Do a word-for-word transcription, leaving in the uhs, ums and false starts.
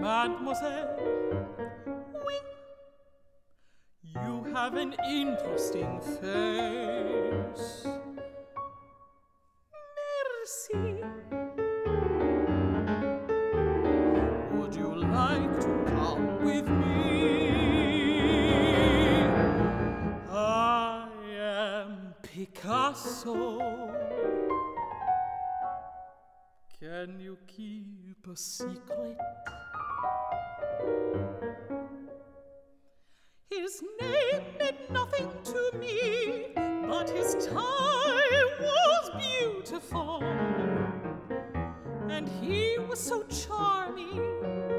mademoiselle. Oui. You have an interesting face. Merci. Would you like to come with me? I am Picasso. Can you keep a secret? His name meant nothing to me, but his tie was beautiful, and he was so charming.